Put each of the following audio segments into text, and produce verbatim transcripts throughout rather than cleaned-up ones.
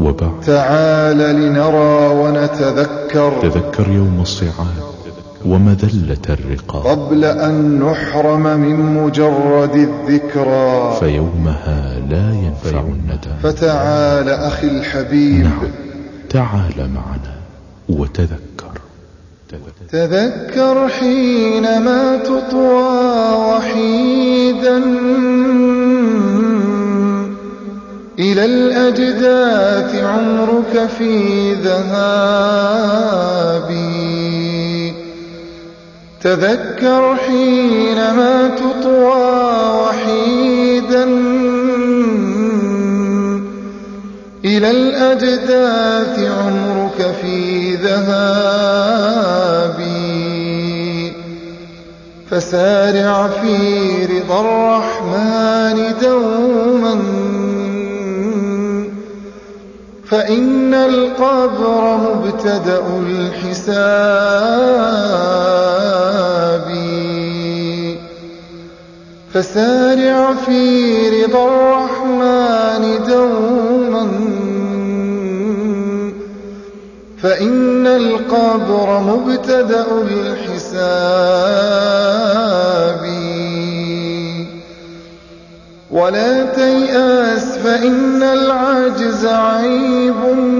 وبعد. تعال لنرى ونتذكر تذكر يوم الصعاد ومذلة الرقاب قبل أن نحرم من مجرد الذكرى، فيومها لا ينفع الندم. فتعال أخي الحبيب، نعم، تعال معنا وتذكر. تذكر حينما تطوى وحيدا إلى الأجداث عمرك في ذهابي. تذكر حينما تطوى وحيدا إلى الأجداث عمرك في ذهابي. فسارع في رضا الرحمن دوما، فإن القبر مبتدأ الحساب. فسارع في رضا الرحمن دوما، فإن القبر مبتدأ الحساب. ولا تيأس فإن العجز عيب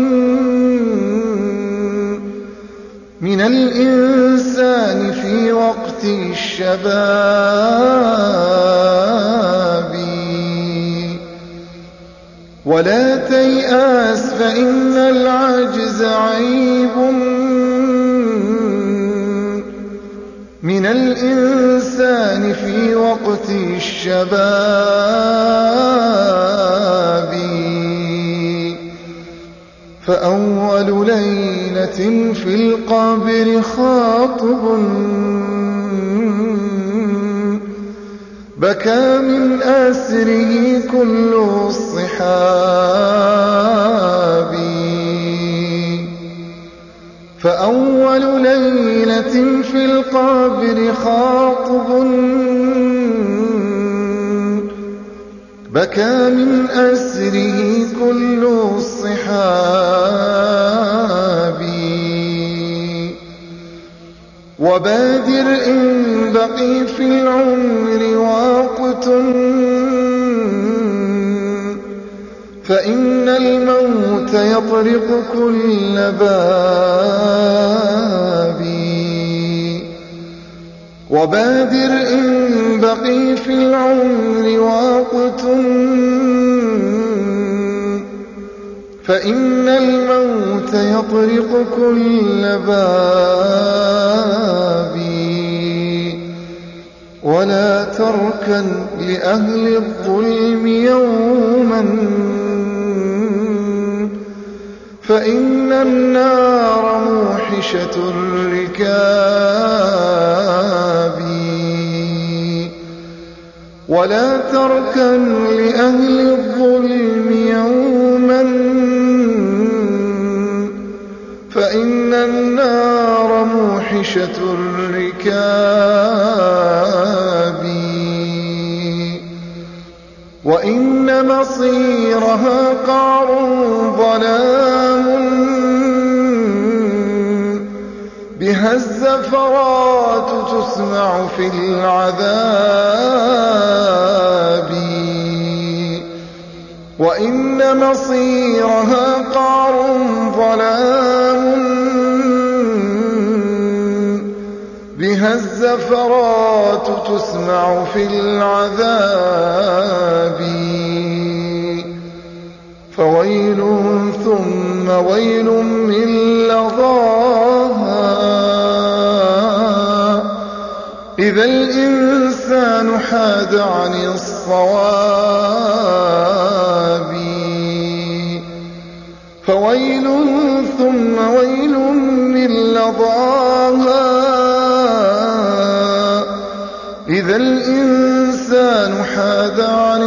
من الإنسان في وقت الشباب. ولا تيأس فإن العجز عيب من الإنسان في وقت الشباب. فأول ليلة في القبر خاطب بكى من أسره كل الصحاب. فأول ليلة في القبر خاطب بكى من أسره كل الصحاب. وبادر إن بقي في العمر وقت، فإن الموت يطرق كل باب. وبادر إن بقي في العمر وقت، فإن الموت يطرق كل باب. ولا تركن لأهل الظلم يوما، فإن النار موحشة الركاب. ولا تركن لأهل الظلم يوما، فإن النار موحشة الركاب. وإن مصيرها قعر ظلام بها الزفرات تسمع في العذاب. وإن مصيرها قعر ظلام بها الزفرات تسمع في العذاب. فويل ثم ويل من لظاها إذا الإنسان حاد عن الصواب. فويل ثم ويل من لظاها إذا الإنسان حاد عن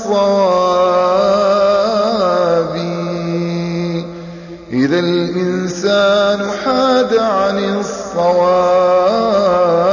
الصواب. إذا الإنسان حاد عن الصواب.